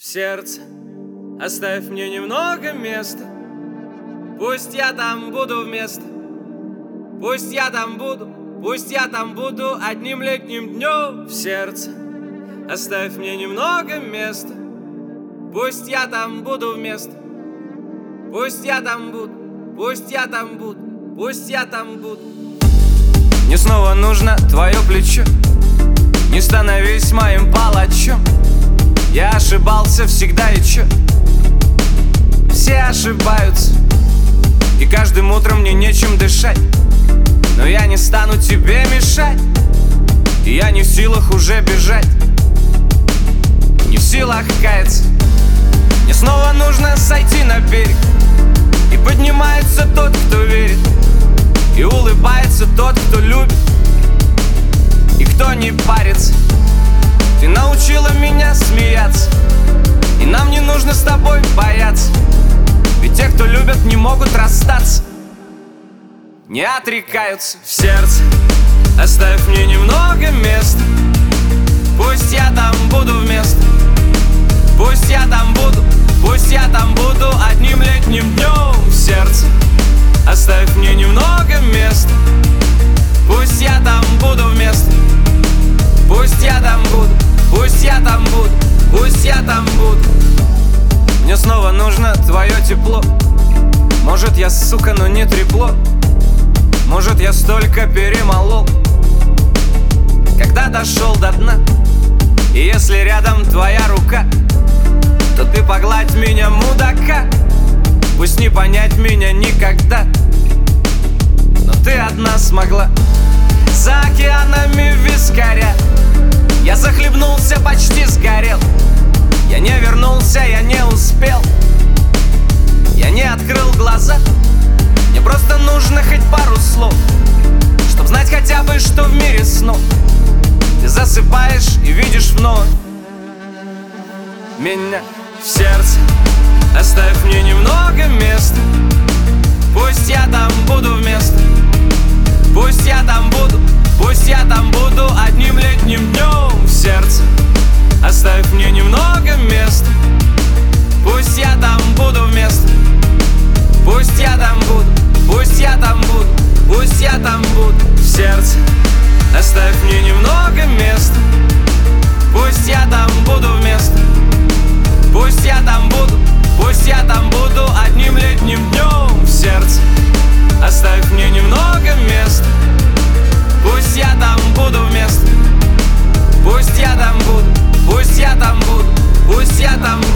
В сердце оставь мне немного места. Пусть я там буду вместо. Пусть я там буду, пусть я там буду одним летним днем. В сердце оставь мне немного места. Пусть я там буду вместо. Пусть я там буду, пусть я там буду, пусть я там буду. Мне снова нужно твое плечо. Не становись моим палачом. Я ошибался всегда и чё? Все ошибаются, и каждым утром мне нечем дышать. Но я не стану тебе мешать, и я не в силах уже бежать, не в силах каяться. Мне снова нужно сойти на берег, и поднимается тот, кто верит, и улыбается тот, кто любит, и кто не парится. Ты научила меня смеяться, и нам не нужно с тобой бояться. Ведь те, кто любят, не могут расстаться, не отрекаются. В сердце оставь мне немного места. Пусть я там буду вместо. Пусть я там буду, пусть я там буду одним летним днем. В сердце оставь мне немного места. Пусть я там буду вместо. Пусть я там буду, пусть я там буду, пусть я там буду. Мне снова нужно твое тепло. Может, я, сука, но не трепло. Может, я столько перемолол, когда дошел до дна. И если рядом твоя рука, то ты погладь меня, мудака. Пусть не понять меня никогда, но ты одна смогла. За океанами вискаря я захлебнулся, почти сгорел. Я не вернулся, я не успел. Я не открыл глаза. Мне просто нужно хоть пару слов, чтоб знать хотя бы, что в мире снов ты засыпаешь и видишь вновь меня. В сердце оставь мне немного места. Пусть я там буду вместо. Пусть я там буду, пусть я там буду одним летним днем. В сердце оставь мне немного места. Пусть я там буду вместо. Пусть я там буду, пусть я там буду, пусть я там буду. В сердце оставь мне немного места. Пусть я там буду вместо. Пусть я там буду, пусть я там буду одним летним днем. В сердце оставь мне немного места. Пусть я там буду вместо. Пусть я там буду, пусть я там буду, пусть я там буду.